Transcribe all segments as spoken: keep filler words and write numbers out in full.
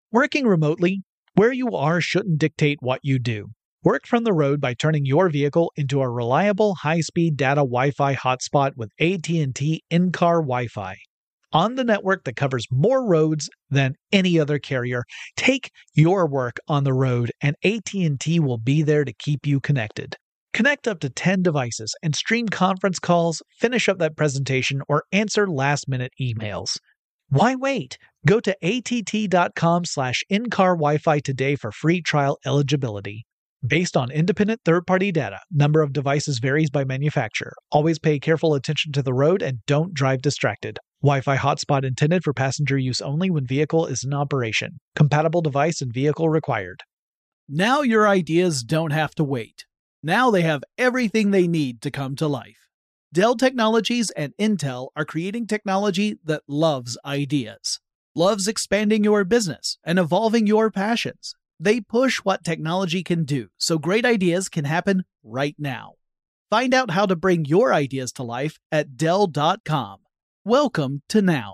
Working remotely, where you are shouldn't dictate what you do. Work from the road by turning your vehicle into a reliable high-speed data Wi-Fi hotspot with A T and T in-car Wi-Fi. On the network that covers more roads than any other carrier, take your work on the road and A T and T will be there to keep you connected. Connect up to ten devices and stream conference calls, finish up that presentation, or answer last-minute emails. Why wait? Go to att.com slash in-car Wi-Fi today for free trial eligibility. Based on independent third-party data, number of devices varies by manufacturer. Always pay careful attention to the road and don't drive distracted. Wi-Fi hotspot intended for passenger use only when vehicle is in operation. Compatible device and vehicle required. Now your ideas don't have to wait. Now they have everything they need to come to life. Dell Technologies and Intel are creating technology that loves ideas, loves expanding your business and evolving your passions. They push what technology can do so great ideas can happen right now. Find out how to bring your ideas to life at Dell dot com. Welcome to Now.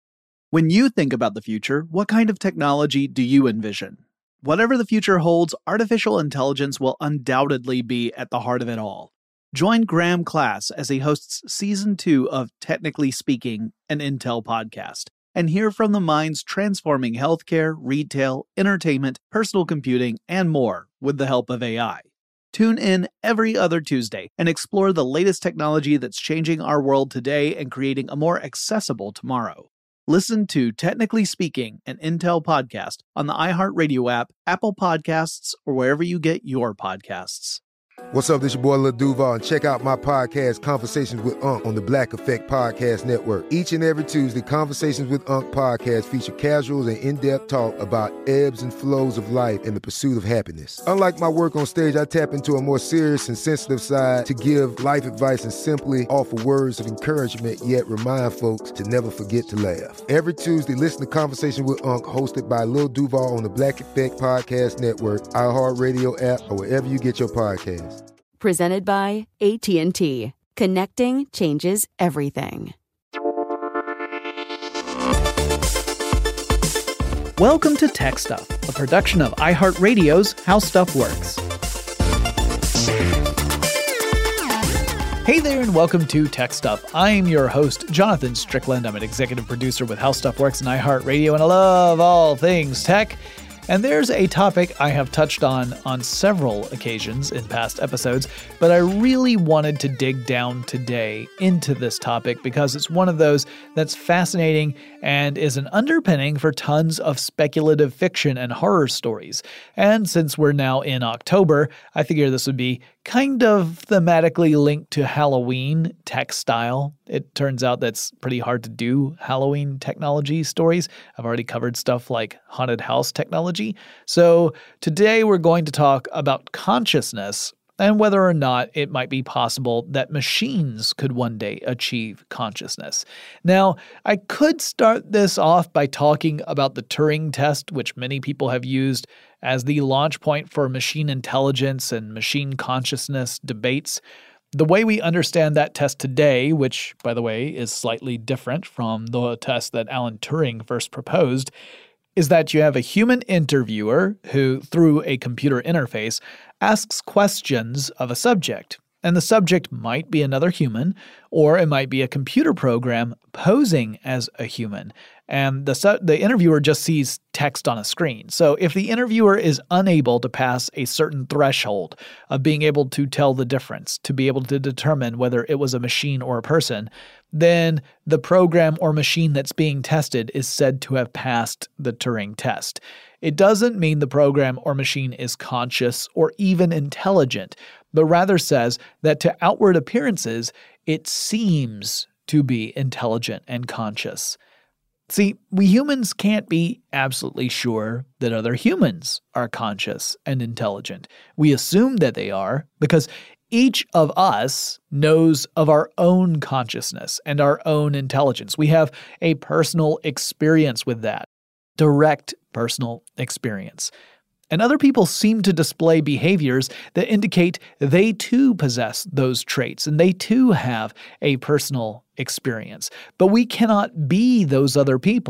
When you think about the future, what kind of technology do you envision? Whatever the future holds, artificial intelligence will undoubtedly be at the heart of it all. Join Graham Class as he hosts Season two of Technically Speaking, an Intel podcast, and hear from the minds transforming healthcare, retail, entertainment, personal computing, and more with the help of A I. Tune in every other Tuesday and explore the latest technology that's changing our world today and creating a more accessible tomorrow. Listen to Technically Speaking, an Intel podcast on the iHeartRadio app, Apple Podcasts, or wherever you get your podcasts. What's up, this your boy Lil Duval, and check out my podcast, Conversations with Unc, on the Black Effect Podcast Network. Each and every Tuesday, Conversations with Unc podcast feature casuals and in-depth talk about ebbs and flows of life and the pursuit of happiness. Unlike my work on stage, I tap into a more serious and sensitive side to give life advice and simply offer words of encouragement, yet remind folks to never forget to laugh. Every Tuesday, listen to Conversations with Unc, hosted by Lil Duval on the Black Effect Podcast Network, iHeartRadio app, or wherever you get your podcasts. Presented by A T and T. Connecting changes everything. Welcome to Tech Stuff, a production of iHeartRadio's How Stuff Works. Hey there and welcome to Tech Stuff. I'm your host, Jonathan Strickland. I'm an executive producer with How Stuff Works and iHeartRadio, and I love all things tech. And there's a topic I have touched on on several occasions in past episodes, but I really wanted to dig down today into this topic because it's one of those that's fascinating and is an underpinning for tons of speculative fiction and horror stories. And since we're now in October, I figure this would be kind of thematically linked to Halloween tech style. It turns out that's pretty hard to do Halloween technology stories. I've already covered stuff like haunted house technology. So today we're going to talk about consciousness and whether or not it might be possible that machines could one day achieve consciousness. Now, I could start this off by talking about the Turing test, which many people have used as the launch point for machine intelligence and machine consciousness debates. The way we understand that test today, which, by the way, is slightly different from the test that Alan Turing first proposed, is that you have a human interviewer who, through a computer interface, asks questions of a subject. And the subject might be another human, or it might be a computer program posing as a human. And the su- the interviewer just sees text on a screen. So if the interviewer is unable to pass a certain threshold of being able to tell the difference, to be able to determine whether it was a machine or a person, then the program or machine that's being tested is said to have passed the Turing test. It doesn't mean the program or machine is conscious or even intelligent, but rather says that to outward appearances, it seems to be intelligent and conscious. See, we humans can't be absolutely sure that other humans are conscious and intelligent. We assume that they are because each of us knows of our own consciousness and our own intelligence. We have a personal experience with that, direct personal experience. And other people seem to display behaviors that indicate they too possess those traits and they too have a personal experience. But we cannot be those other people.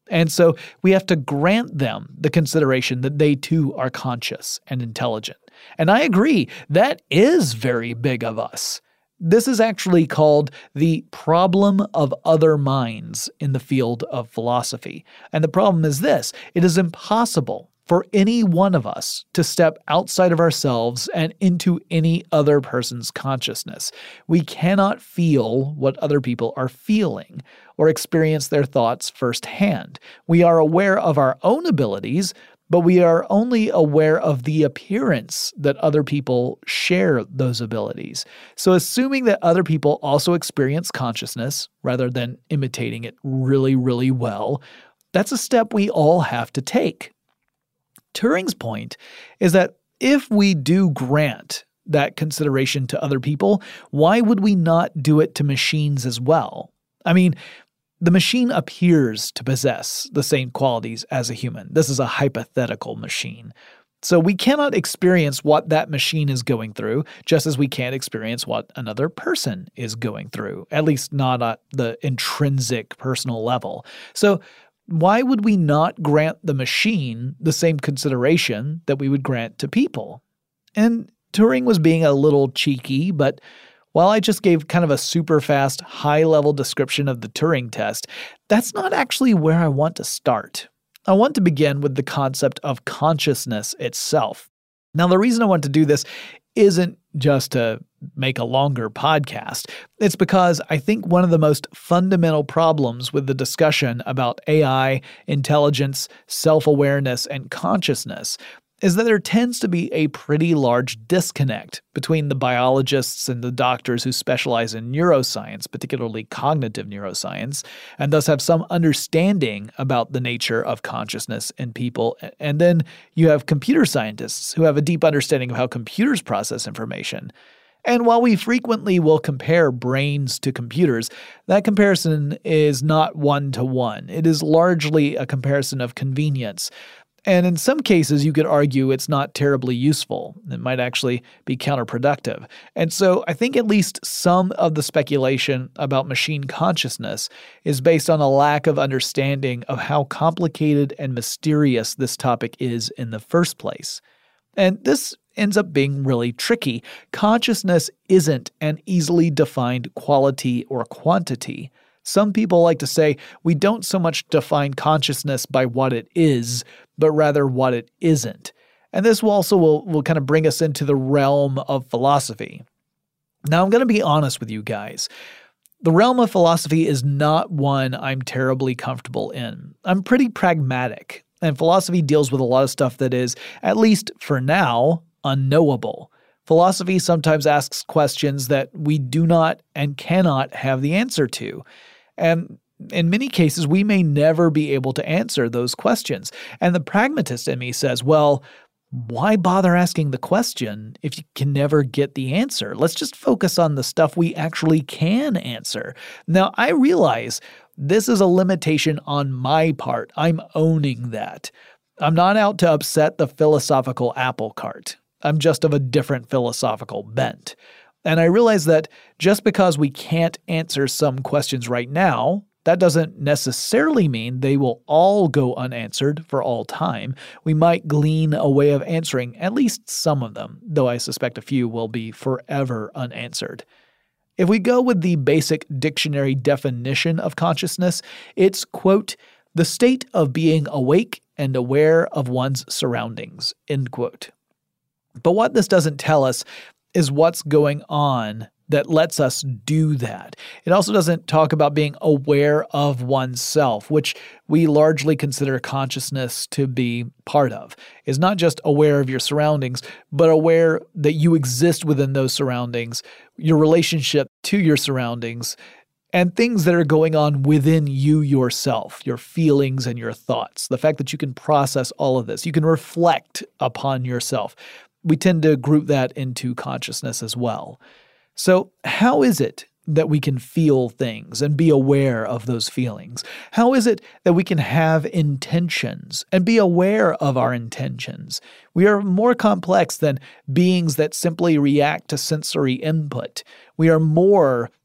And so we have to grant them the consideration that they too are conscious and intelligent. And I agree, that is very big of us. This is actually called the problem of other minds in the field of philosophy. And the problem is this: it is impossible for any one of us to step outside of ourselves and into any other person's consciousness. We cannot feel what other people are feeling or experience their thoughts firsthand. We are aware of our own abilities, but we are only aware of the appearance that other people share those abilities. So assuming that other people also experience consciousness rather than imitating it really, really well, that's a step we all have to take. Turing's point is that if we do grant that consideration to other people, why would we not do it to machines as well? I mean, the machine appears to possess the same qualities as a human. This is a hypothetical machine. So we cannot experience what that machine is going through, just as we can't experience what another person is going through, at least not at the intrinsic personal level. So why would we not grant the machine the same consideration that we would grant to people? And Turing was being a little cheeky, but while I just gave kind of a super fast, high-level description of the Turing test, that's not actually where I want to start. I want to begin with the concept of consciousness itself. Now, the reason I want to do this isn't just to make a longer podcast. It's because I think one of the most fundamental problems with the discussion about A I, intelligence, self-awareness, and consciousness is that there tends to be a pretty large disconnect between the biologists and the doctors who specialize in neuroscience, particularly cognitive neuroscience, and thus have some understanding about the nature of consciousness in people. And then you have computer scientists who have a deep understanding of how computers process information. And while we frequently will compare brains to computers, that comparison is not one-to-one. It is largely a comparison of convenience. And in some cases, you could argue it's not terribly useful. It might actually be counterproductive. And so I think at least some of the speculation about machine consciousness is based on a lack of understanding of how complicated and mysterious this topic is in the first place. And this ends up being really tricky. Consciousness isn't an easily defined quality or quantity. Some people like to say we don't so much define consciousness by what it is, but rather what it isn't. And this will also will, will kind of bring us into the realm of philosophy. Now, I'm going to be honest with you guys. The realm of philosophy is not one I'm terribly comfortable in. I'm pretty pragmatic, and philosophy deals with a lot of stuff that is, at least for now, unknowable. Philosophy sometimes asks questions that we do not and cannot have the answer to. And in many cases, we may never be able to answer those questions. And the pragmatist in me says, well, why bother asking the question if you can never get the answer? Let's just focus on the stuff we actually can answer. Now, I realize this is a limitation on my part. I'm owning that. I'm not out to upset the philosophical apple cart. I'm just of a different philosophical bent. And I realize that just because we can't answer some questions right now, that doesn't necessarily mean they will all go unanswered for all time. We might glean a way of answering at least some of them, though I suspect a few will be forever unanswered. If we go with the basic dictionary definition of consciousness, it's, quote, the state of being awake and aware of one's surroundings, end quote. But what this doesn't tell us is what's going on that lets us do that. It also doesn't talk about being aware of oneself, which we largely consider consciousness to be part of. It's not just aware of your surroundings, but aware that you exist within those surroundings, your relationship to your surroundings, and things that are going on within you yourself, your feelings and your thoughts. The fact that you can process all of this, you can reflect upon yourself. We tend to group that into consciousness as well. So how is it that we can feel things and be aware of those feelings? How is it that we can have intentions and be aware of our intentions? We are more complex than beings that simply react to sensory input. We are more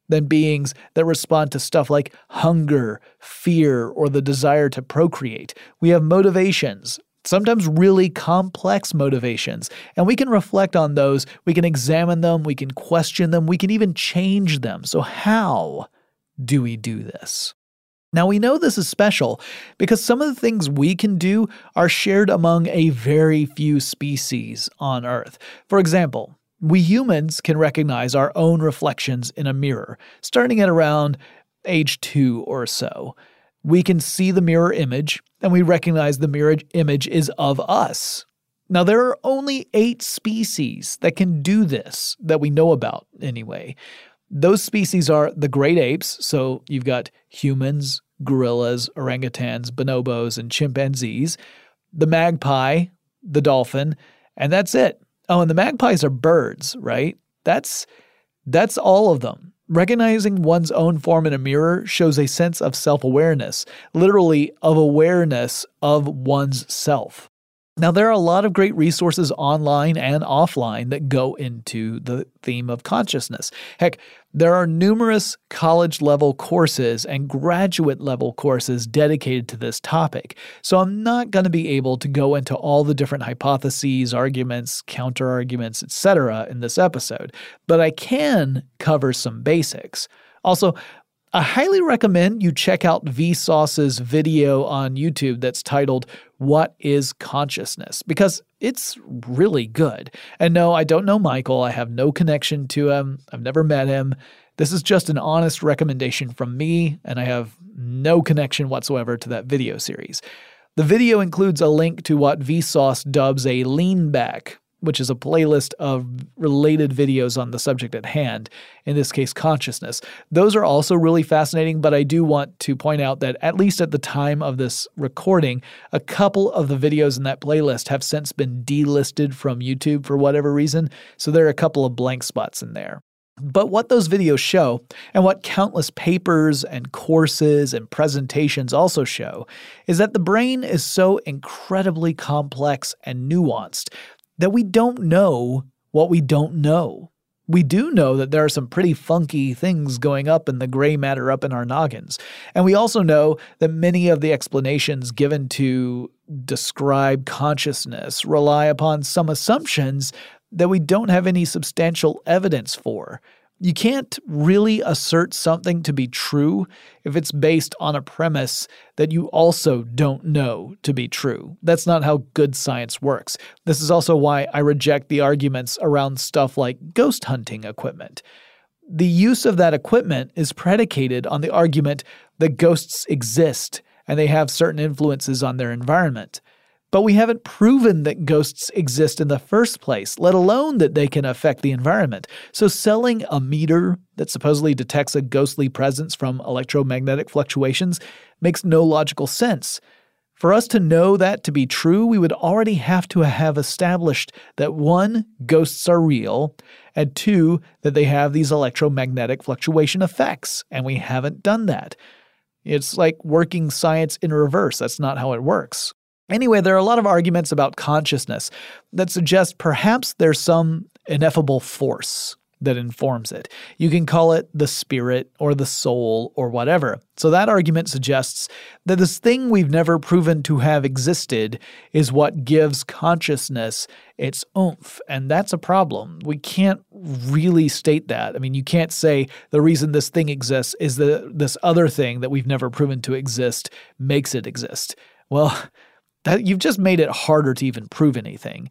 than beings that respond to stuff like hunger, fear, or the desire to procreate. We have motivations, sometimes really complex motivations, and we can reflect on those, we can examine them, we can question them, we can even change them. So how do we do this? Now, we know this is special because some of the things we can do are shared among a very few species on Earth. For example, we humans can recognize our own reflections in a mirror, starting at around age two or so. We can see the mirror image, and we recognize the mirror image is of us. Now, there are only eight species that can do this, that we know about anyway. Those species are the great apes, so you've got humans, gorillas, orangutans, bonobos, and chimpanzees, the magpie, the dolphin, and that's it. Oh, and the magpies are birds, right? That's that's all of them. Recognizing one's own form in a mirror shows a sense of self-awareness, literally of awareness of one's self. Now, there are a lot of great resources online and offline that go into the theme of consciousness. Heck, there are numerous college-level courses and graduate-level courses dedicated to this topic, so I'm not going to be able to go into all the different hypotheses, arguments, counter-arguments, et cetera in this episode, but I can cover some basics. Also, I highly recommend you check out Vsauce's video on YouTube that's titled, What is Consciousness? Because it's really good. And no, I don't know Michael. I have no connection to him. I've never met him. This is just an honest recommendation from me, and I have no connection whatsoever to that video series. The video includes a link to what Vsauce dubs a lean back, which is a playlist of related videos on the subject at hand, in this case, consciousness. Those are also really fascinating, but I do want to point out that at least at the time of this recording, a couple of the videos in that playlist have since been delisted from YouTube for whatever reason, so there are a couple of blank spots in there. But what those videos show, and what countless papers and courses and presentations also show, is that the brain is so incredibly complex and nuanced that we don't know what we don't know. We do know that there are some pretty funky things going up in the gray matter up in our noggins. And we also know that many of the explanations given to describe consciousness rely upon some assumptions that we don't have any substantial evidence for. You can't really assert something to be true if it's based on a premise that you also don't know to be true. That's not how good science works. This is also why I reject the arguments around stuff like ghost hunting equipment. The use of that equipment is predicated on the argument that ghosts exist and they have certain influences on their environment. But we haven't proven that ghosts exist in the first place, let alone that they can affect the environment. So selling a meter that supposedly detects a ghostly presence from electromagnetic fluctuations makes no logical sense. For us to know that to be true, we would already have to have established that one, ghosts are real, and two, that they have these electromagnetic fluctuation effects, and we haven't done that. It's like working science in reverse. That's not how it works. Anyway, there are a lot of arguments about consciousness that suggest perhaps there's some ineffable force that informs it. You can call it the spirit or the soul or whatever. So that argument suggests that this thing we've never proven to have existed is what gives consciousness its oomph, and that's a problem. We can't really state that. I mean, you can't say the reason this thing exists is that this other thing that we've never proven to exist makes it exist. Well, that you've just made it harder to even prove anything.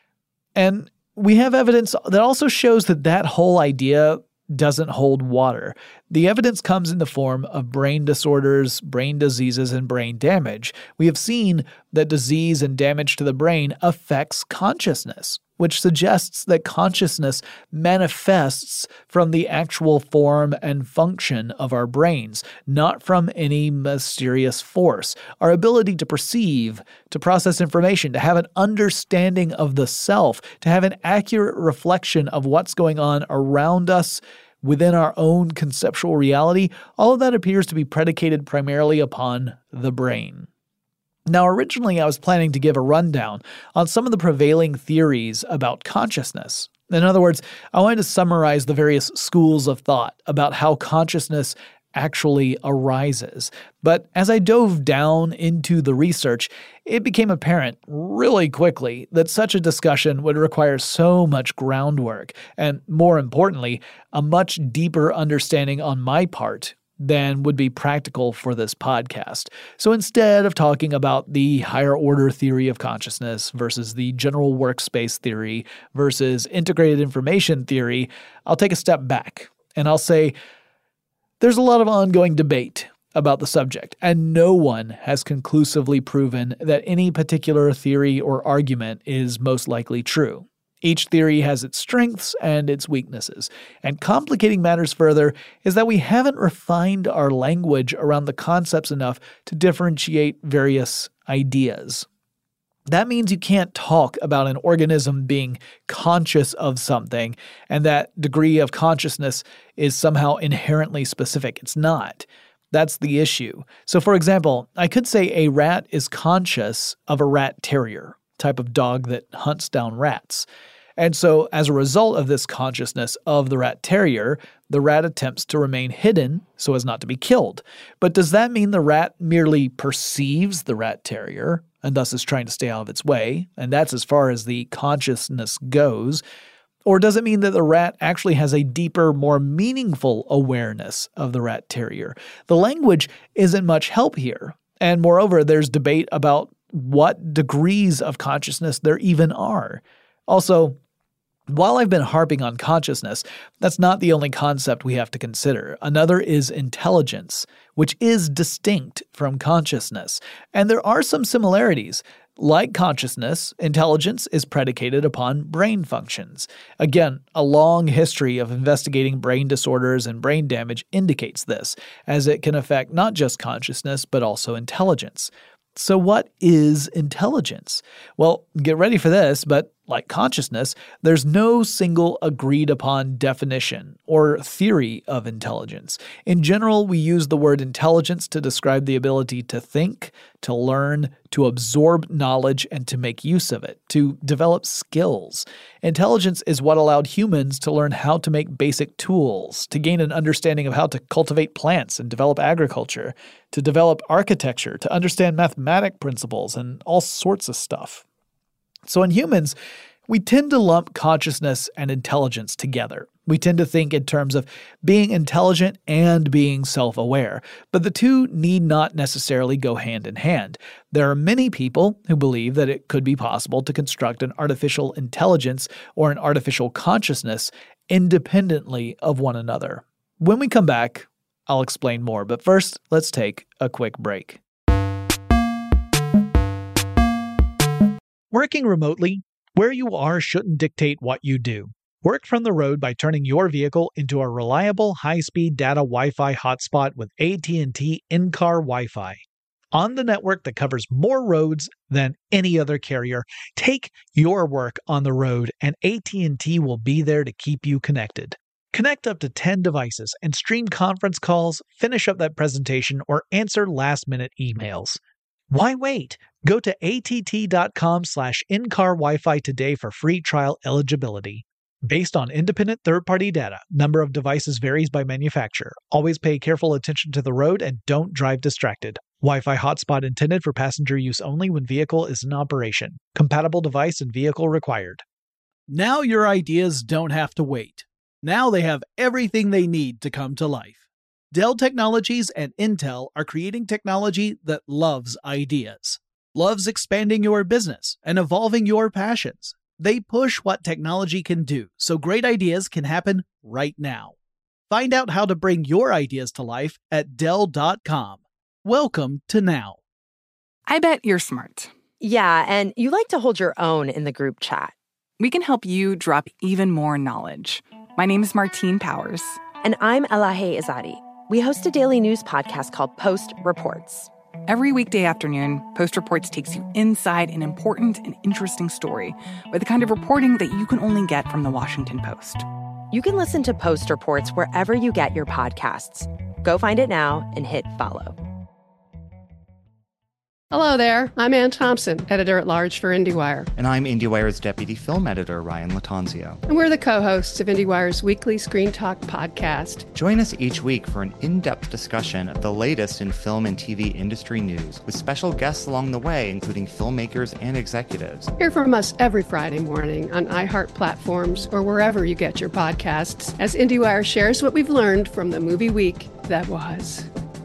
And we have evidence that also shows that that whole idea doesn't hold water. The evidence comes in the form of brain disorders, brain diseases, and brain damage. We have seen that disease and damage to the brain affects consciousness, which suggests that consciousness manifests from the actual form and function of our brains, not from any mysterious force. Our ability to perceive, to process information, to have an understanding of the self, to have an accurate reflection of what's going on around us within our own conceptual reality, all of that appears to be predicated primarily upon the brain. Now, originally I was planning to give a rundown on some of the prevailing theories about consciousness. In other words, I wanted to summarize the various schools of thought about how consciousness actually arises. But as I dove down into the research, it became apparent really quickly that such a discussion would require so much groundwork and, more importantly, a much deeper understanding on my part than would be practical for this podcast. So instead of talking about the higher order theory of consciousness versus the general workspace theory versus integrated information theory, I'll take a step back and I'll say, there's a lot of ongoing debate about the subject, and no one has conclusively proven that any particular theory or argument is most likely true. Each theory has its strengths and its weaknesses, and complicating matters further is that we haven't refined our language around the concepts enough to differentiate various ideas. That means you can't talk about an organism being conscious of something and that degree of consciousness is somehow inherently specific. It's not. That's the issue. So for example, I could say a rat is conscious of a rat terrier, type of dog that hunts down rats. And so as a result of this consciousness of the rat terrier, the rat attempts to remain hidden so as not to be killed. But does that mean the rat merely perceives the rat terrier and thus is trying to stay out of its way, and that's as far as the consciousness goes? Or does it mean that the rat actually has a deeper, more meaningful awareness of the rat terrier? The language isn't much help here. And moreover, there's debate about what degrees of consciousness there even are. Also, while I've been harping on consciousness, that's not the only concept we have to consider. Another is intelligence, which is distinct from consciousness. And there are some similarities. Like consciousness, intelligence is predicated upon brain functions. Again, a long history of investigating brain disorders and brain damage indicates this, as it can affect not just consciousness, but also intelligence. So what is intelligence? Well, get ready for this, but like consciousness, there's no single agreed-upon definition or theory of intelligence. In general, we use the word intelligence to describe the ability to think, to learn, to absorb knowledge, and to make use of it, to develop skills. Intelligence is what allowed humans to learn how to make basic tools, to gain an understanding of how to cultivate plants and develop agriculture, to develop architecture, to understand mathematic principles, and all sorts of stuff. So in humans, we tend to lump consciousness and intelligence together. We tend to think in terms of being intelligent and being self-aware, but the two need not necessarily go hand in hand. There are many people who believe that it could be possible to construct an artificial intelligence or an artificial consciousness independently of one another. When we come back, I'll explain more, but first, let's take a quick break. Working remotely, where you are shouldn't dictate what you do. Work from the road by turning your vehicle into a reliable high-speed data Wi-Fi hotspot with A T and T in-car Wi-Fi. On the network that covers more roads than any other carrier, take your work on the road and A T and T will be there to keep you connected. Connect up to ten devices and stream conference calls, finish up that presentation, or answer last-minute emails. Why wait? Go to att.com slash in-car Wi-Fi today for free trial eligibility. Based on independent third-party data, number of devices varies by manufacturer. Always pay careful attention to the road and don't drive distracted. Wi-Fi hotspot intended for passenger use only when vehicle is in operation. Compatible device and vehicle required. Now your ideas don't have to wait. Now they have everything they need to come to life. Dell Technologies and Intel are creating technology that loves ideas, loves expanding your business and evolving your passions. They push what technology can do so great ideas can happen right now. Find out how to bring your ideas to life at Dell dot com. Welcome to Now. I bet you're smart. Yeah, and you like to hold your own in the group chat. We can help you drop even more knowledge. My name is Martine Powers. And I'm Elahe Izadi. We host a daily news podcast called Post Reports. Every weekday afternoon, Post Reports takes you inside an important and interesting story with the kind of reporting that you can only get from the Washington Post. You can listen to Post Reports wherever you get your podcasts. Go find it now and hit follow. Hello there. I'm Ann Thompson, editor-at-large for IndieWire. And I'm IndieWire's deputy film editor, Ryan Latanzio. And we're the co-hosts of IndieWire's weekly Screen Talk podcast. Join us each week for an in-depth discussion of the latest in film and T V industry news, with special guests along the way, including filmmakers and executives. Hear from us every Friday morning on iHeart platforms or wherever you get your podcasts, as IndieWire shares what we've learned from the movie week that was.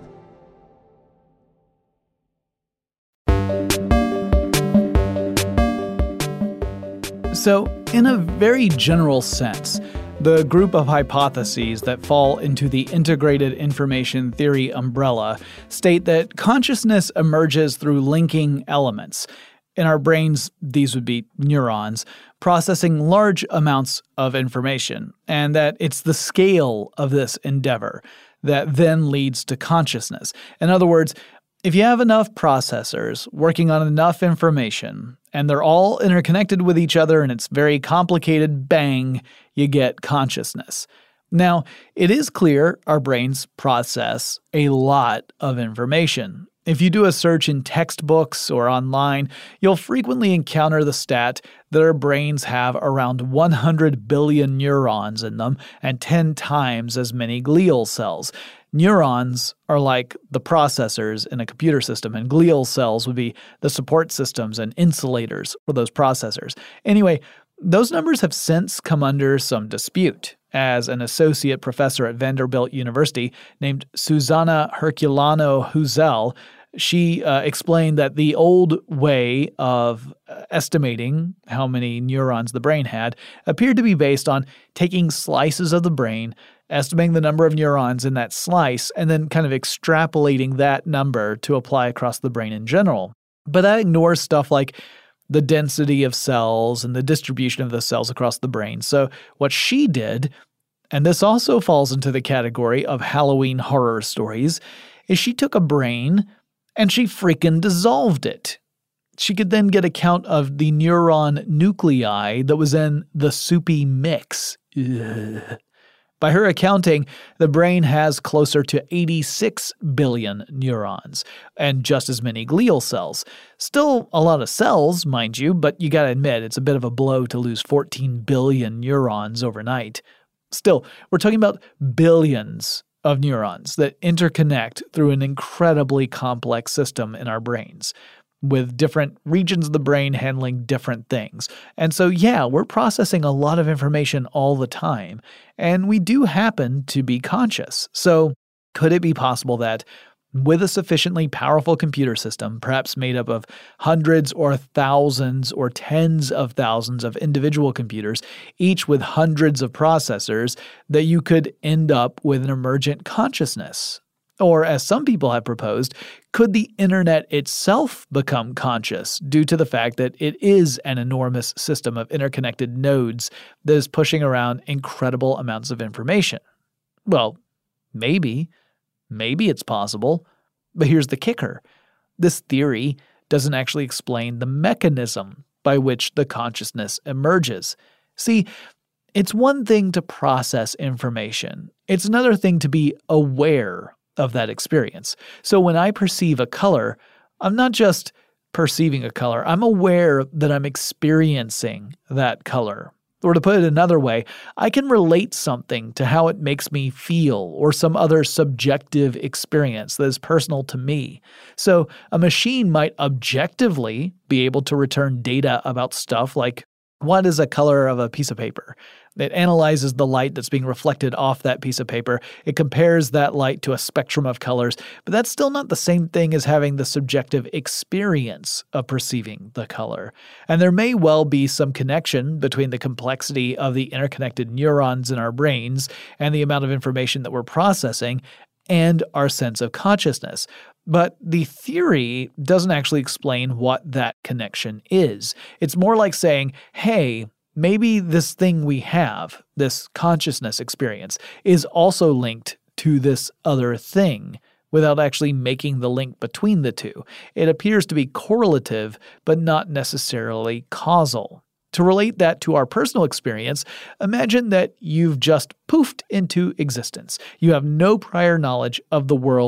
So, in a very general sense, the group of hypotheses that fall into the integrated information theory umbrella state that consciousness emerges through linking elements. In our brains, these would be neurons, processing large amounts of information, and that it's the scale of this endeavor that then leads to consciousness. In other words, if you have enough processors working on enough information, and they're all interconnected with each other and it's very complicated, bang, you get consciousness. Now, it is clear our brains process a lot of information. If you do a search in textbooks or online, you'll frequently encounter the stat that our brains have around one hundred billion neurons in them and ten times as many glial cells. Neurons are like the processors in a computer system, and glial cells would be the support systems and insulators for those processors. Anyway, those numbers have since come under some dispute, as an associate professor at Vanderbilt University named Susanna Herculano Huzel, she uh, explained that the old way of estimating how many neurons the brain had appeared to be based on taking slices of the brain, estimating the number of neurons in that slice, and then kind of extrapolating that number to apply across the brain in general. But that ignores stuff like the density of cells and the distribution of the cells across the brain. So what she did, and this also falls into the category of Halloween horror stories, is she took a brain and she freaking dissolved it. She could then get a count of the neuron nuclei that was in the soupy mix. Ugh. By her accounting, the brain has closer to eighty-six billion neurons and just as many glial cells. Still a lot of cells, mind you, but you gotta admit it's a bit of a blow to lose fourteen billion neurons overnight. Still, we're talking about billions of neurons that interconnect through an incredibly complex system in our brains, with different regions of the brain handling different things. And so, yeah, we're processing a lot of information all the time, and we do happen to be conscious. So could it be possible that with a sufficiently powerful computer system, perhaps made up of hundreds or thousands or tens of thousands of individual computers, each with hundreds of processors, that you could end up with an emergent consciousness? Or, as some people have proposed, could the internet itself become conscious due to the fact that it is an enormous system of interconnected nodes that is pushing around incredible amounts of information? Well, maybe. Maybe it's possible. But here's the kicker. This theory doesn't actually explain the mechanism by which the consciousness emerges. See, it's one thing to process information. It's another thing to be aware of that experience. So when I perceive a color, I'm not just perceiving a color. I'm aware that I'm experiencing that color. Or to put it another way, I can relate something to how it makes me feel or some other subjective experience that is personal to me. So a machine might objectively be able to return data about stuff like, what is a color of a piece of paper? It analyzes the light that's being reflected off that piece of paper. It compares that light to a spectrum of colors, but that's still not the same thing as having the subjective experience of perceiving the color. And there may well be some connection between the complexity of the interconnected neurons in our brains and the amount of information that we're processing and our sense of consciousness. But the theory doesn't actually explain what that connection is. It's more like saying, hey, maybe this thing we have, this consciousness experience, is also linked to this other thing without actually making the link between the two. It appears to be correlative, but not necessarily causal. To relate that to our personal experience, imagine that you've just poofed into existence. You have no prior knowledge of the world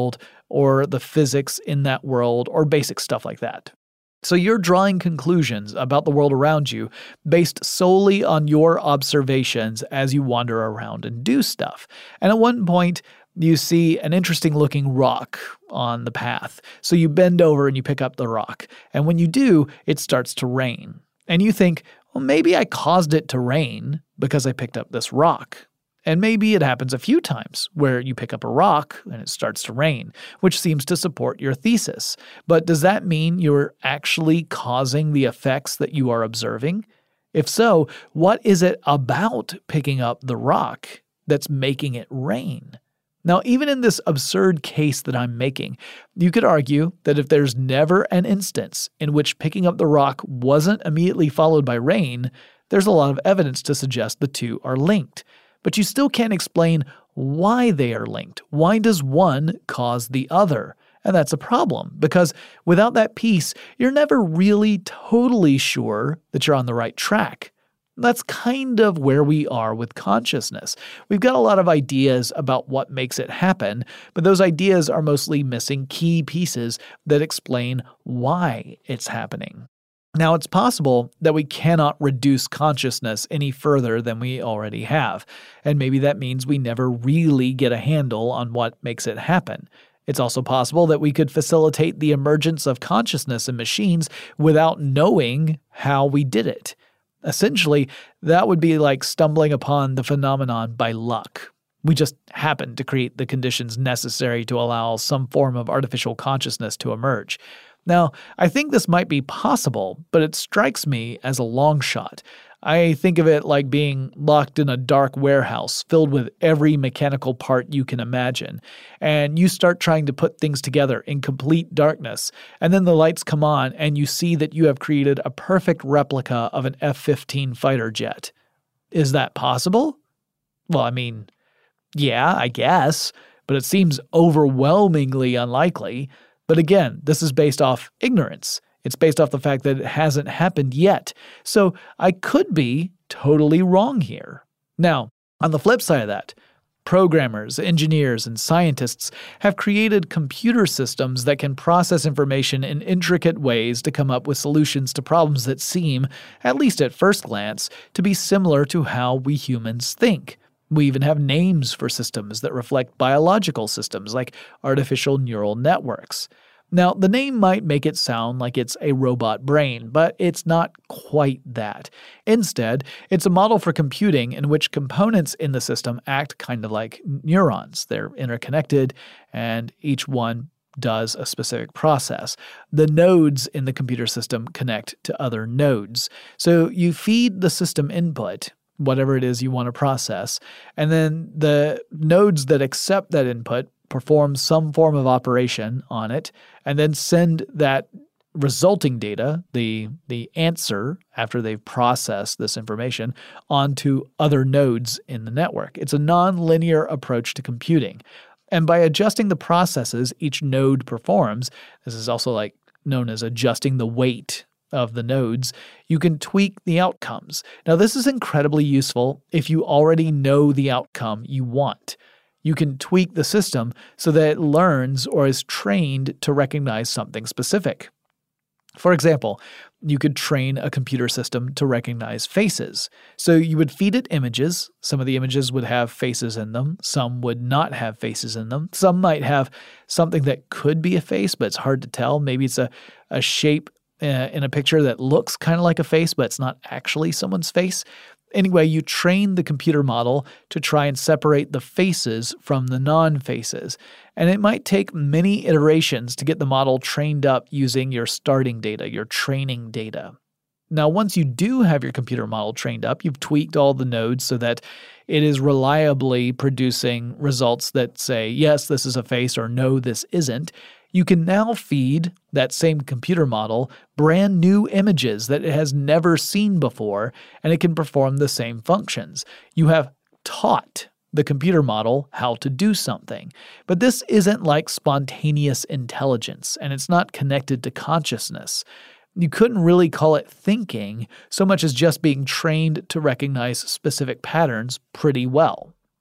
or the physics in that world or basic stuff like that. So you're drawing conclusions about the world around you based solely on your observations as you wander around and do stuff. And at one point, you see an interesting looking rock on the path. So you bend over and you pick up the rock. And when you do, it starts to rain. And you think, well, maybe I caused it to rain because I picked up this rock. And maybe it happens a few times where you pick up a rock and it starts to rain, which seems to support your thesis. But does that mean you're actually causing the effects that you are observing? If so, what is it about picking up the rock that's making it rain? Now, even in this absurd case that I'm making, you could argue that if there's never an instance in which picking up the rock wasn't immediately followed by rain, there's a lot of evidence to suggest the two are linked. But you still can't explain why they are linked. Why does one cause the other? And that's a problem, because without that piece, you're never really totally sure that you're on the right track. That's kind of where we are with consciousness. We've got a lot of ideas about what makes it happen, but those ideas are mostly missing key pieces that explain why it's happening. Now, it's possible that we cannot reduce consciousness any further than we already have, and maybe that means we never really get a handle on what makes it happen. It's also possible that we could facilitate the emergence of consciousness in machines without knowing how we did it. Essentially, that would be like stumbling upon the phenomenon by luck. We just happened to create the conditions necessary to allow some form of artificial consciousness to emerge. Now, I think this might be possible, but it strikes me as a long shot. I think of it like being locked in a dark warehouse filled with every mechanical part you can imagine, and you start trying to put things together in complete darkness, and then the lights come on and you see that you have created a perfect replica of an F fifteen fighter jet. Is that possible? Well, I mean, yeah, I guess, but it seems overwhelmingly unlikely. But again, this is based off ignorance. It's based off the fact that it hasn't happened yet. So I could be totally wrong here. Now, on the flip side of that, programmers, engineers, and scientists have created computer systems that can process information in intricate ways to come up with solutions to problems that seem, at least at first glance, to be similar to how we humans think. We even have names for systems that reflect biological systems like artificial neural networks. Now, the name might make it sound like it's a robot brain, but it's not quite that. Instead, it's a model for computing in which components in the system act kind of like neurons. They're interconnected, and each one does a specific process. The nodes in the computer system connect to other nodes. So you feed the system input, whatever it is you want to process, and then the nodes that accept that input perform some form of operation on it, and then send that resulting data, the, the answer after they've processed this information, onto other nodes in the network. It's a non-linear approach to computing. And by adjusting the processes each node performs, this is also like known as adjusting the weight of the nodes, you can tweak the outcomes. Now, this is incredibly useful if you already know the outcome you want. You can tweak the system so that it learns or is trained to recognize something specific. For example, you could train a computer system to recognize faces. So you would feed it images. Some of the images would have faces in them. Some would not have faces in them. Some might have something that could be a face, but it's hard to tell. Maybe it's a, a shape uh, in a picture that looks kind of like a face, but it's not actually someone's face. Anyway, you train the computer model to try and separate the faces from the non-faces. And it might take many iterations to get the model trained up using your starting data, your training data. Now, once you do have your computer model trained up, you've tweaked all the nodes so that it is reliably producing results that say, yes, this is a face, or no, this isn't. You can now feed that same computer model brand new images that it has never seen before, and it can perform the same functions. You have taught the computer model how to do something. But this isn't like spontaneous intelligence, and it's not connected to consciousness. You couldn't really call it thinking so much as just being trained to recognize specific patterns pretty well.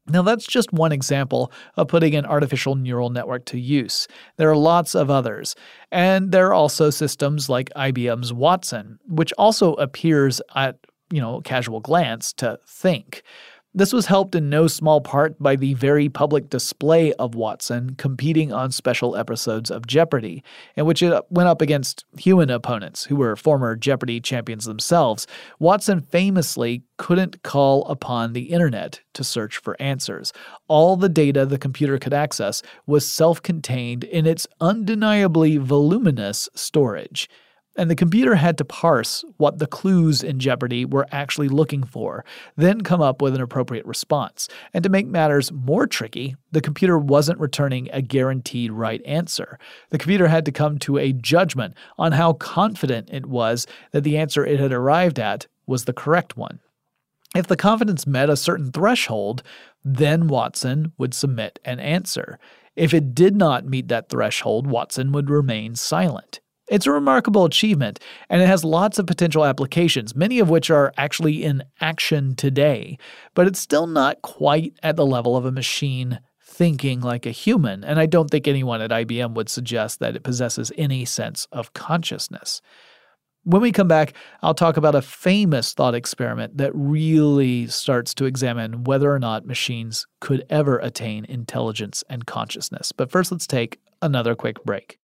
Now, that's just one example of putting an artificial neural network to use. There are lots of others. And there are also systems like I B M's Watson, which also appears at, you know, casual glance to think. This was helped in no small part by the very public display of Watson competing on special episodes of Jeopardy, in which it went up against human opponents who were former Jeopardy champions themselves. Watson famously couldn't call upon the internet to search for answers. All the data the computer could access was self-contained in its undeniably voluminous storage. And the computer had to parse what the clues in Jeopardy were actually looking for, then come up with an appropriate response. And to make matters more tricky, the computer wasn't returning a guaranteed right answer. The computer had to come to a judgment on how confident it was that the answer it had arrived at was the correct one. If the confidence met a certain threshold, then Watson would submit an answer. If it did not meet that threshold, Watson would remain silent. It's a remarkable achievement, and it has lots of potential applications, many of which are actually in action today. But it's still not quite at the level of a machine thinking like a human, and I don't think anyone at I B M would suggest that it possesses any sense of consciousness. When we come back, I'll talk about a famous thought experiment that really starts to examine whether or not machines could ever attain intelligence and consciousness. But first, let's take another quick break.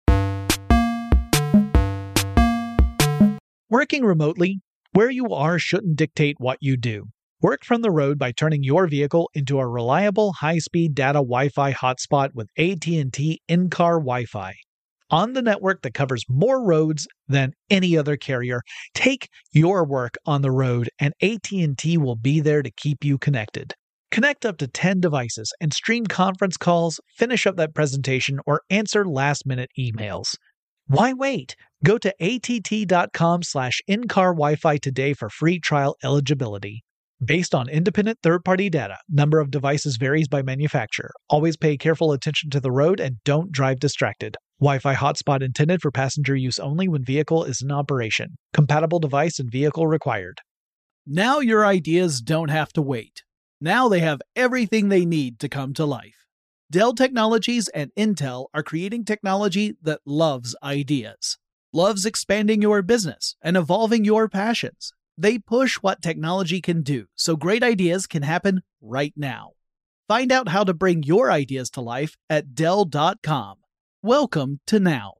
Working remotely, where you are shouldn't dictate what you do. Work from the road by turning your vehicle into a reliable high-speed data Wi-Fi hotspot with A T and T in-car Wi-Fi. On the network that covers more roads than any other carrier, take your work on the road and A T and T will be there to keep you connected. Connect up to ten devices and stream conference calls, finish up that presentation, or answer last-minute emails. Why wait? Go to att.com slash in-car Wi-Fi today for free trial eligibility. Based on independent third-party data, number of devices varies by manufacturer. Always pay careful attention to the road and don't drive distracted. Wi-Fi hotspot intended for passenger use only when vehicle is in operation. Compatible device and vehicle required. Now your ideas don't have to wait. Now they have everything they need to come to life. Dell Technologies and Intel are creating technology that loves ideas, loves expanding your business and evolving your passions. They push what technology can do so great ideas can happen right now. Find out how to bring your ideas to life at Dell dot com. Welcome to Now.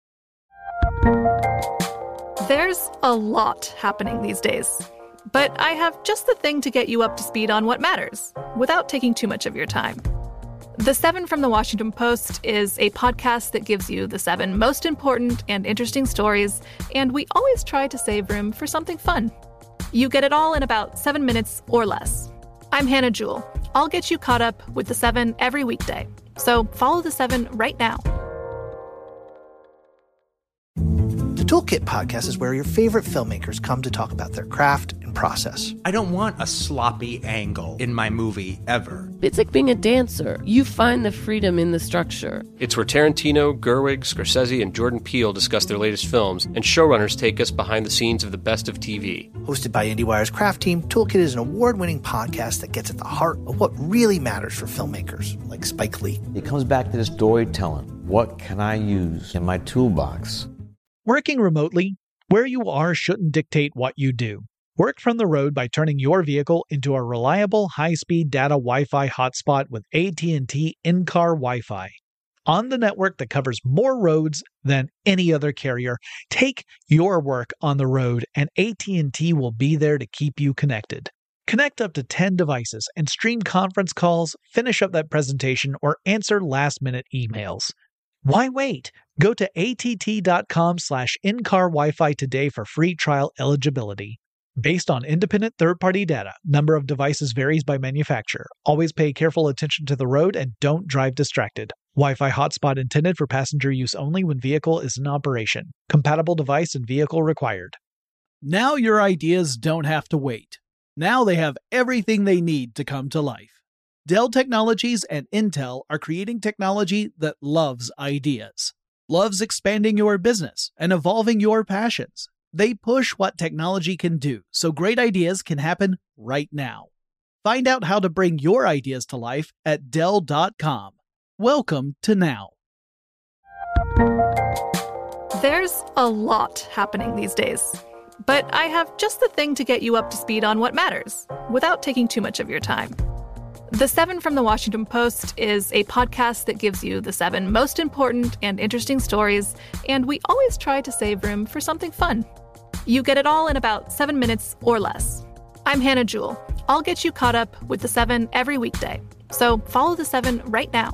There's a lot happening these days, but I have just the thing to get you up to speed on what matters without taking too much of your time. The Seven from the Washington Post is a podcast that gives you the seven most important and interesting stories, and we always try to save room for something fun. You get it all in about seven minutes or less. I'm Hannah Jewell. I'll get you caught up with the seven every weekday. So follow the seven right now. The Toolkit podcast is where your favorite filmmakers come to talk about their craft and process. I don't want a sloppy angle in my movie ever. It's like being a dancer. You find the freedom in the structure. It's where Tarantino, Gerwig, Scorsese, and Jordan Peele discuss their latest films, and showrunners take us behind the scenes of the best of T V. Hosted by IndieWire's craft team, Toolkit is an award-winning podcast that gets at the heart of what really matters for filmmakers, like Spike Lee. It comes back to the storytelling. What can I use in my toolbox? Working remotely, where you are shouldn't dictate what you do. Work from the road by turning your vehicle into a reliable high-speed data Wi-Fi hotspot with A T and T in-car Wi-Fi. On the network that covers more roads than any other carrier, take your work on the road and A T and T will be there to keep you connected. Connect up to ten devices and stream conference calls, finish up that presentation, or answer last-minute emails. Why wait? Go to att.com slash in-car Wi-Fi today for free trial eligibility. Based on independent third-party data, number of devices varies by manufacturer. Always pay careful attention to the road and don't drive distracted. Wi-Fi hotspot intended for passenger use only when vehicle is in operation. Compatible device and vehicle required. Now your ideas don't have to wait. Now they have everything they need to come to life. Dell Technologies and Intel are creating technology that loves ideas, loves expanding your business and evolving your passions. They push what technology can do so great ideas can happen right now. Find out how to bring your ideas to life at Dell dot com. Welcome to Now. There's a lot happening these days, but I have just the thing to get you up to speed on what matters without taking too much of your time. The Seven from the Washington Post is a podcast that gives you the seven most important and interesting stories, and we always try to save room for something fun. You get it all in about seven minutes or less. I'm Hannah Jewell. I'll get you caught up with the seven every weekday. So follow the seven right now.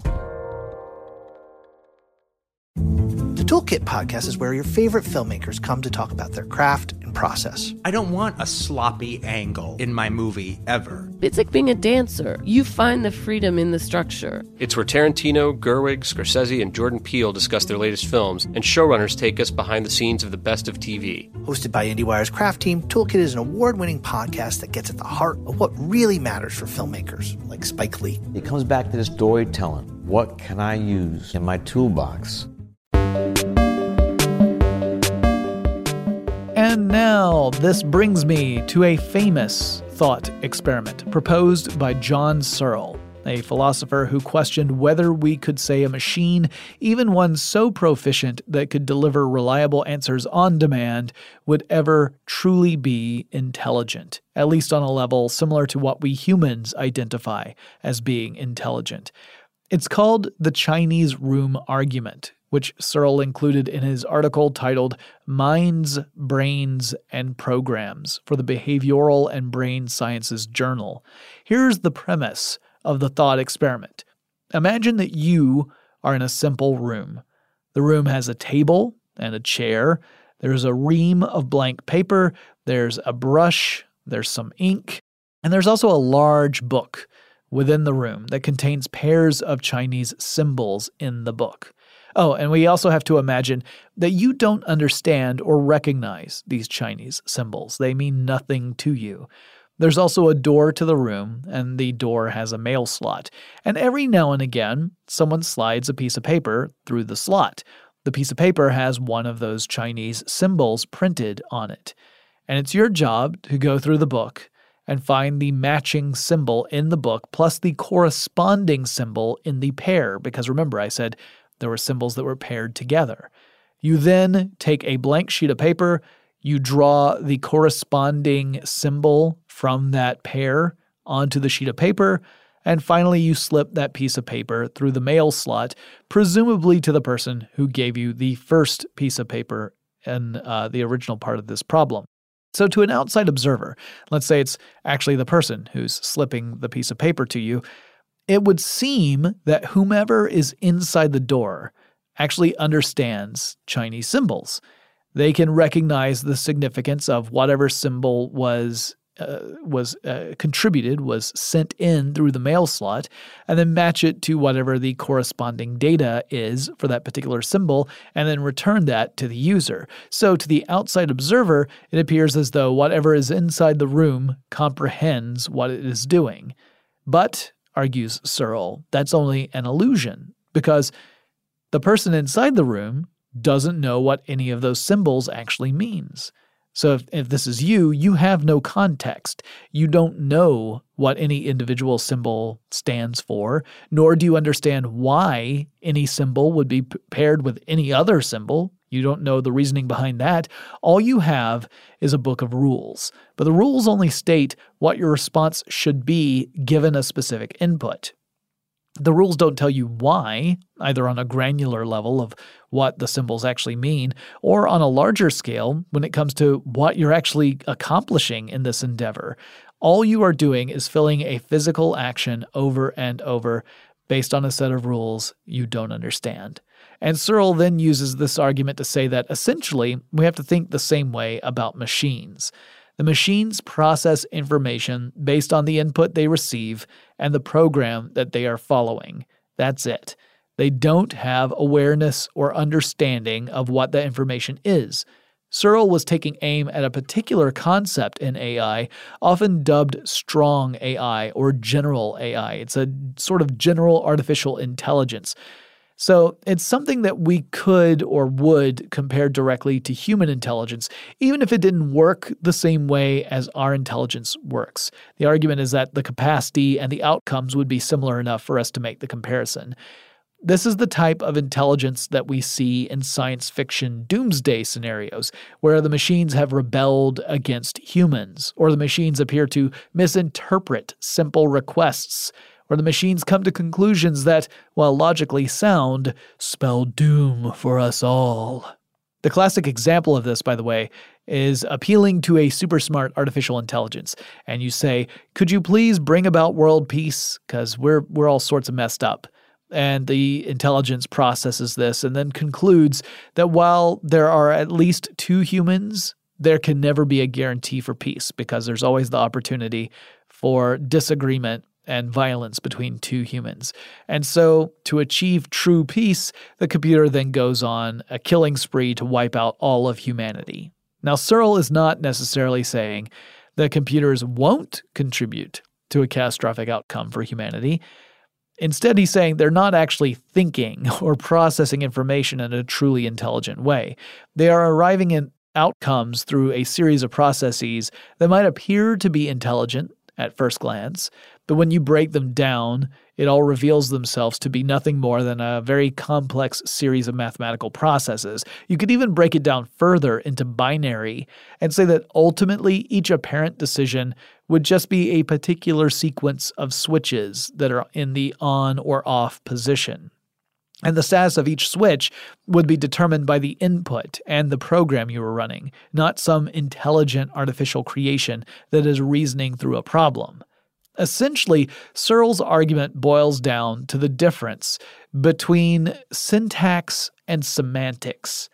The Toolkit podcast is where your favorite filmmakers come to talk about their craft and process. I don't want a sloppy angle in my movie ever. It's like being a dancer. You find the freedom in the structure. It's where Tarantino, Gerwig, Scorsese, and Jordan Peele discuss their latest films, and showrunners take us behind the scenes of the best of T V. Hosted by IndieWire's craft team, Toolkit is an award-winning podcast that gets at the heart of what really matters for filmmakers, like Spike Lee. It comes back to the storytelling. What can I use in my toolbox? And now, this brings me to a famous thought experiment proposed by John Searle, a philosopher who questioned whether we could say a machine, even one so proficient that could deliver reliable answers on demand, would ever truly be intelligent, at least on a level similar to what we humans identify as being intelligent. It's called the Chinese room argument, which Searle included in his article titled Minds, Brains, and Programs for the Behavioral and Brain Sciences Journal. Here's the premise of the thought experiment. Imagine that you are in a simple room. The room has a table and a chair. There's a ream of blank paper. There's a brush. There's some ink. And there's also a large book within the room that contains pairs of Chinese symbols in the book. Oh, and we also have to imagine that you don't understand or recognize these Chinese symbols. They mean nothing to you. There's also a door to the room, and the door has a mail slot. And every now and again, someone slides a piece of paper through the slot. The piece of paper has one of those Chinese symbols printed on it. And it's your job to go through the book and find the matching symbol in the book plus the corresponding symbol in the pair, because remember I said there were symbols that were paired together. You then take a blank sheet of paper, you draw the corresponding symbol from that pair onto the sheet of paper, and finally you slip that piece of paper through the mail slot, presumably to the person who gave you the first piece of paper in uh, the original part of this problem. So to an outside observer, let's say it's actually the person who's slipping the piece of paper to you, it would seem that whomever is inside the door actually understands Chinese symbols. They can recognize the significance of whatever symbol was uh, was uh, contributed, was sent in through the mail slot, and then match it to whatever the corresponding data is for that particular symbol, and then return that to the user. So to the outside observer, it appears as though whatever is inside the room comprehends what it is doing. But, argues Searle, that's only an illusion, because the person inside the room doesn't know what any of those symbols actually means. So if, if this is you, you have no context. You don't know what any individual symbol stands for, nor do you understand why any symbol would be p- paired with any other symbol. You don't know the reasoning behind that. All you have is a book of rules. But the rules only state what your response should be given a specific input. The rules don't tell you why, either on a granular level of what the symbols actually mean, or on a larger scale when it comes to what you're actually accomplishing in this endeavor. All you are doing is filling a physical action over and over based on a set of rules you don't understand. And Searle then uses this argument to say that essentially we have to think the same way about machines. The machines process information based on the input they receive and the program that they are following. That's it. They don't have awareness or understanding of what that information is. Searle was taking aim at a particular concept in A I, often dubbed strong A I or general A I. It's a sort of general artificial intelligence. So it's something that we could or would compare directly to human intelligence, even if it didn't work the same way as our intelligence works. The argument is that the capacity and the outcomes would be similar enough for us to make the comparison. This is the type of intelligence that we see in science fiction doomsday scenarios, where the machines have rebelled against humans, or the machines appear to misinterpret simple requests, or the machines come to conclusions that, while logically sound, spell doom for us all. The classic example of this, by the way, is appealing to a super smart artificial intelligence, and you say, "Could you please bring about world peace? Because we're we're all sorts of messed up." And the intelligence processes this and then concludes that while there are at least two humans, there can never be a guarantee for peace because there's always the opportunity for disagreement and violence between two humans. And so to achieve true peace, the computer then goes on a killing spree to wipe out all of humanity. Now, Searle is not necessarily saying that computers won't contribute to a catastrophic outcome for humanity. Instead, he's saying they're not actually thinking or processing information in a truly intelligent way. They are arriving at outcomes through a series of processes that might appear to be intelligent at first glance, but when you break them down, it all reveals themselves to be nothing more than a very complex series of mathematical processes. You could even break it down further into binary and say that ultimately each apparent decision would just be a particular sequence of switches that are in the on or off position. And the status of each switch would be determined by the input and the program you were running, not some intelligent artificial creation that is reasoning through a problem. Essentially, Searle's argument boils down to the difference between syntax and semantics.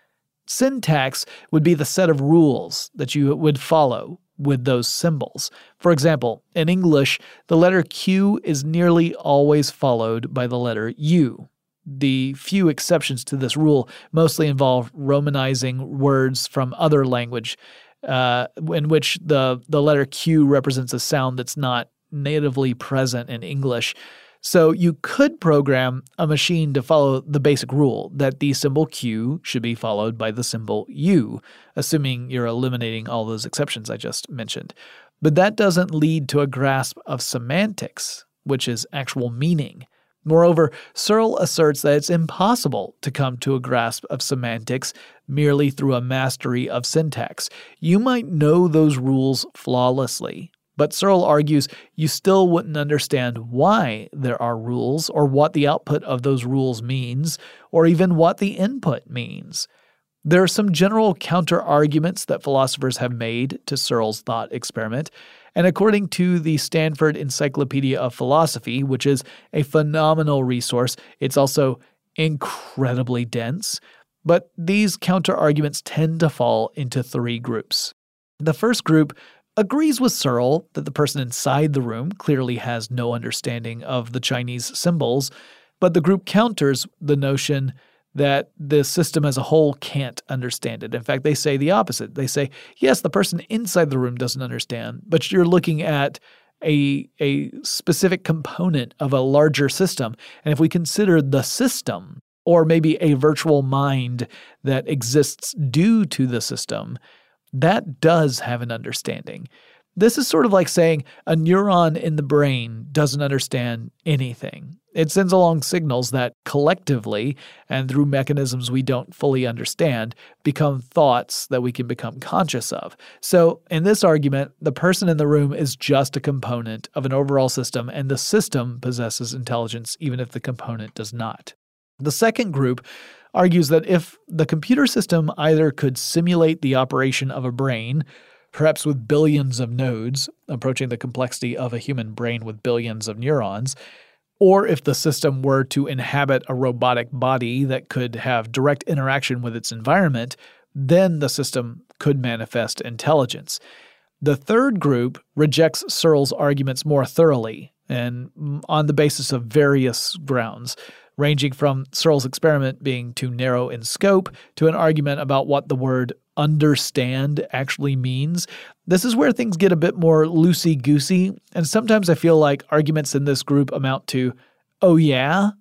Syntax would be the set of rules that you would follow with those symbols. For example, in English, the letter Q is nearly always followed by the letter U. The few exceptions to this rule mostly involve romanizing words from other language, uh, in which the, the letter Q represents a sound that's not natively present in English. So you could program a machine to follow the basic rule that the symbol Q should be followed by the symbol U, assuming you're eliminating all those exceptions I just mentioned. But that doesn't lead to a grasp of semantics, which is actual meaning. Moreover, Searle asserts that it's impossible to come to a grasp of semantics merely through a mastery of syntax. You might know those rules flawlessly, but Searle argues you still wouldn't understand why there are rules or what the output of those rules means, or even what the input means. There are some general counter-arguments that philosophers have made to Searle's thought experiment, and according to the Stanford Encyclopedia of Philosophy, which is a phenomenal resource, it's also incredibly dense, but these counter-arguments tend to fall into three groups. The first group agrees with Searle that the person inside the room clearly has no understanding of the Chinese symbols, but the group counters the notion that the system as a whole can't understand it. In fact, they say the opposite. They say, yes, the person inside the room doesn't understand, but you're looking at a, a specific component of a larger system. And if we consider the system, or maybe a virtual mind that exists due to the system, that does have an understanding. This is sort of like saying a neuron in the brain doesn't understand anything. It sends along signals that collectively, and through mechanisms we don't fully understand, become thoughts that we can become conscious of. So in this argument, the person in the room is just a component of an overall system, and the system possesses intelligence even if the component does not. The second group argues that if the computer system either could simulate the operation of a brain, perhaps with billions of nodes, approaching the complexity of a human brain with billions of neurons, or if the system were to inhabit a robotic body that could have direct interaction with its environment, then the system could manifest intelligence. The third group rejects Searle's arguments more thoroughly and on the basis of various grounds, ranging from Searle's experiment being too narrow in scope to an argument about what the word understand actually means. This is where things get a bit more loosey-goosey, and sometimes I feel like arguments in this group amount to, oh yeah?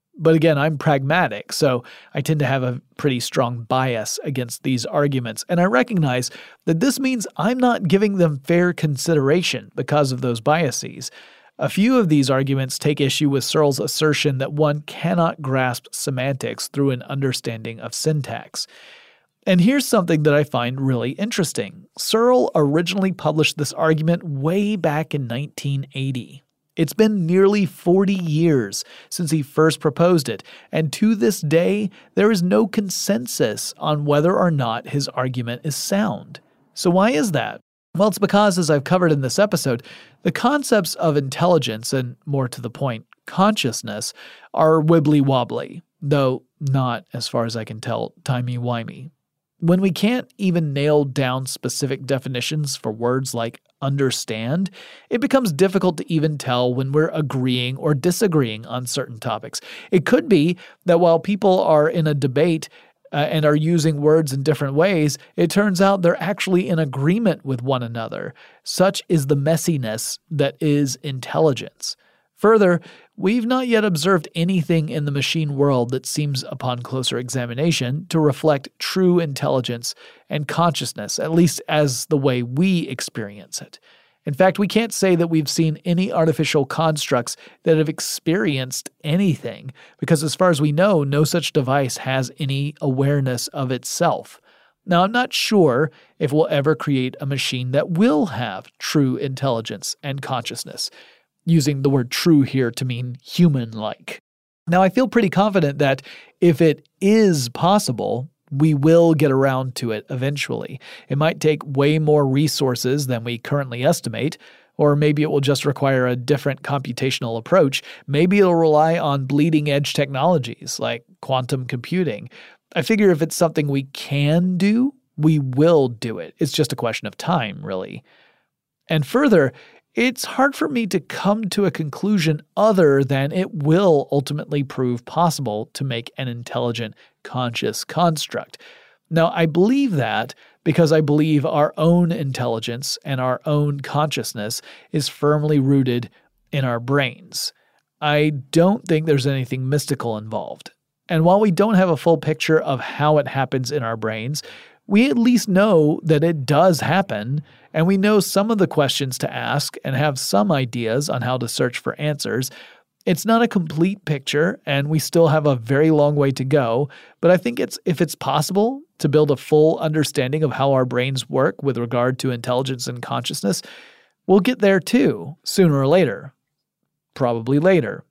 But again, I'm pragmatic, so I tend to have a pretty strong bias against these arguments, and I recognize that this means I'm not giving them fair consideration because of those biases. A few of these arguments take issue with Searle's assertion that one cannot grasp semantics through an understanding of syntax. And here's something that I find really interesting. Searle originally published this argument way back in nineteen eighty. It's been nearly forty years since he first proposed it, and to this day, there is no consensus on whether or not his argument is sound. So why is that? Well, it's because, as I've covered in this episode, the concepts of intelligence, and more to the point, consciousness, are wibbly-wobbly, though not, as far as I can tell, timey-wimey. When we can't even nail down specific definitions for words like understand, it becomes difficult to even tell when we're agreeing or disagreeing on certain topics. It could be that while people are in a debate uh, and are using words in different ways, it turns out they're actually in agreement with one another. Such is the messiness that is intelligence. Further, we've not yet observed anything in the machine world that seems, upon closer examination, to reflect true intelligence and consciousness, at least as the way we experience it. In fact, we can't say that we've seen any artificial constructs that have experienced anything, because as far as we know, no such device has any awareness of itself. Now, I'm not sure if we'll ever create a machine that will have true intelligence and consciousness, using the word true here to mean human-like. Now, I feel pretty confident that if it is possible, we will get around to it eventually. It might take way more resources than we currently estimate, or maybe it will just require a different computational approach. Maybe it'll rely on bleeding-edge technologies like quantum computing. I figure if it's something we can do, we will do it. It's just a question of time, really. And further, it's hard for me to come to a conclusion other than it will ultimately prove possible to make an intelligent, conscious construct. Now, I believe that because I believe our own intelligence and our own consciousness is firmly rooted in our brains. I don't think there's anything mystical involved. And while we don't have a full picture of how it happens in our brains, we at least know that it does happen, and we know some of the questions to ask and have some ideas on how to search for answers. It's not a complete picture, and we still have a very long way to go, but I think it's if it's possible to build a full understanding of how our brains work with regard to intelligence and consciousness, we'll get there too, sooner or later. Probably later.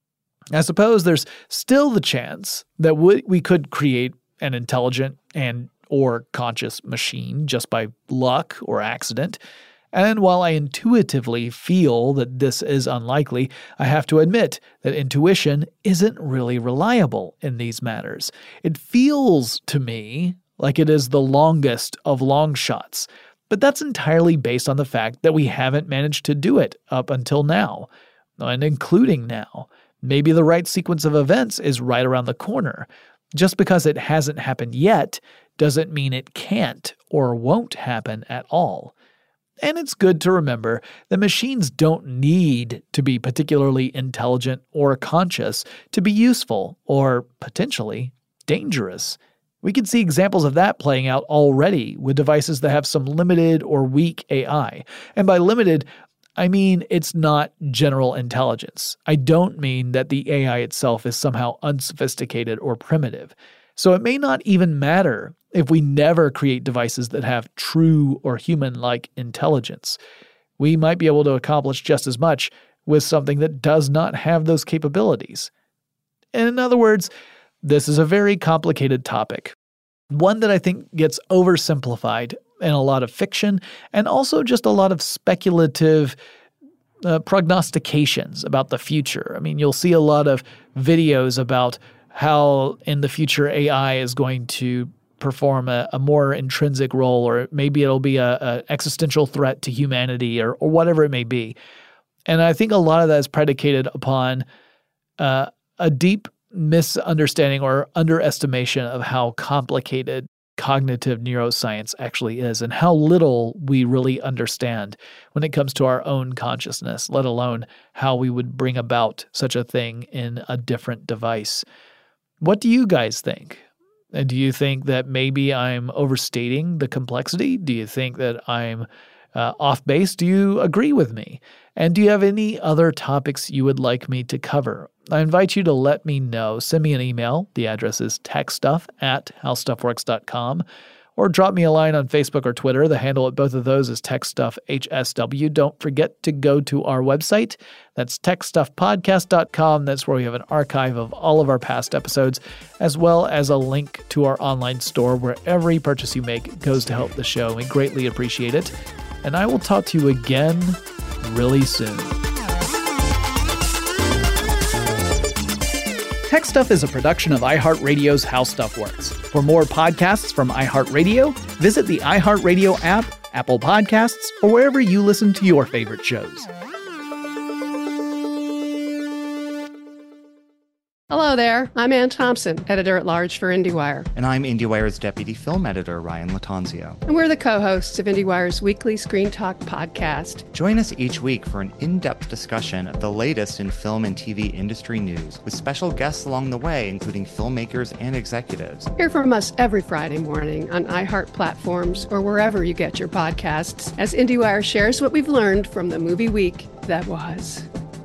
I suppose there's still the chance that we, we could create an intelligent and or conscious machine just by luck or accident. And while I intuitively feel that this is unlikely, I have to admit that intuition isn't really reliable in these matters. It feels to me like it is the longest of long shots, but that's entirely based on the fact that we haven't managed to do it up until now, and including now. Maybe the right sequence of events is right around the corner. Just because it hasn't happened yet doesn't mean it can't or won't happen at all. And it's good to remember that machines don't need to be particularly intelligent or conscious to be useful or, potentially, dangerous. We can see examples of that playing out already with devices that have some limited or weak A I. And by limited, I mean it's not general intelligence. I don't mean that the A I itself is somehow unsophisticated or primitive. So it may not even matter if we never create devices that have true or human-like intelligence. We might be able to accomplish just as much with something that does not have those capabilities. In other words, this is a very complicated topic, one that I think gets oversimplified in a lot of fiction and also just a lot of speculative uh, prognostications about the future. I mean, you'll see a lot of videos about how in the future A I is going to perform a, a more intrinsic role, or maybe it'll be a, a existential threat to humanity, or, or whatever it may be. And I think a lot of that is predicated upon uh, a deep misunderstanding or underestimation of how complicated cognitive neuroscience actually is and how little we really understand when it comes to our own consciousness, let alone how we would bring about such a thing in a different device. What do you guys think? And do you think that maybe I'm overstating the complexity? Do you think that I'm uh, off base? Do you agree with me? And do you have any other topics you would like me to cover? I invite you to let me know. Send me an email. The address is techstuff at howstuffworks dot com. Or drop me a line on Facebook or Twitter. The handle at both of those is TechStuffHSW. Don't forget to go to our website. That's tech stuff podcast dot com. That's where we have an archive of all of our past episodes, as well as a link to our online store where every purchase you make goes to help the show. We greatly appreciate it. And I will talk to you again really soon. Tech Stuff is a production of iHeartRadio's How Stuff Works. For more podcasts from iHeartRadio, visit the iHeartRadio app, Apple Podcasts, or wherever you listen to your favorite shows. Hello there. I'm Ann Thompson, editor-at-large for IndieWire. And I'm IndieWire's deputy film editor, Ryan Latanzio. And we're the co-hosts of IndieWire's weekly Screen Talk podcast. Join us each week for an in-depth discussion of the latest in film and T V industry news, with special guests along the way, including filmmakers and executives. Hear from us every Friday morning on iHeart platforms or wherever you get your podcasts, as IndieWire shares what we've learned from the movie week that was.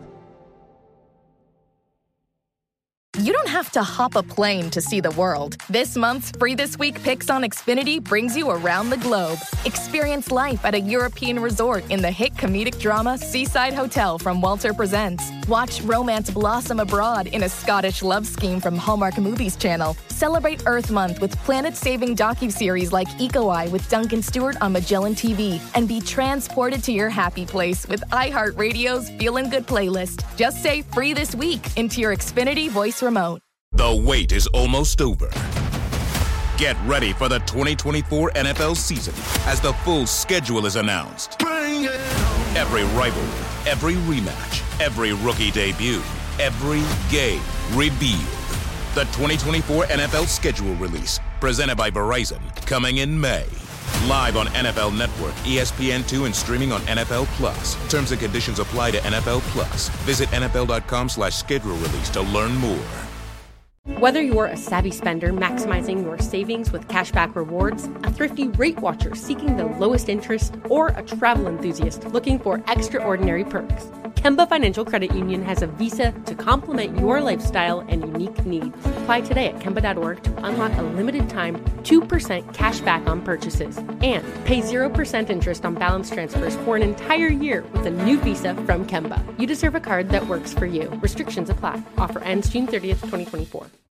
You don't have to hop a plane to see the world. This month's Free This Week Picks on Xfinity brings you around the globe. Experience life at a European resort in the hit comedic drama Seaside Hotel from Walter Presents. Watch romance blossom abroad in a Scottish love scheme from Hallmark Movies Channel. Celebrate Earth Month with planet-saving docuseries like Eco Eye with Duncan Stewart on Magellan T V. And be transported to your happy place with iHeartRadio's Feelin' Good playlist. Just say Free This Week into your Xfinity voice remote. The wait is almost over. Get ready for the twenty twenty-four N F L season as the full schedule is announced. Every rivalry, every rematch, every rookie debut, every game revealed. The twenty twenty-four N F L schedule release, presented by Verizon, coming in May. Live on N F L Network, E S P N two, and streaming on N F L Plus. Terms and conditions apply to N F L Plus. Visit N F L dot com slash schedule release to learn more. Whether you're a savvy spender maximizing your savings with cashback rewards, a thrifty rate watcher seeking the lowest interest, or a travel enthusiast looking for extraordinary perks, Kemba Financial Credit Union has a visa to complement your lifestyle and unique needs. Apply today at Kemba dot org to unlock a limited time two percent cash back on purchases and pay zero percent interest on balance transfers for an entire year with a new visa from Kemba. You deserve a card that works for you. Restrictions apply. Offer ends June thirtieth, twenty twenty-four.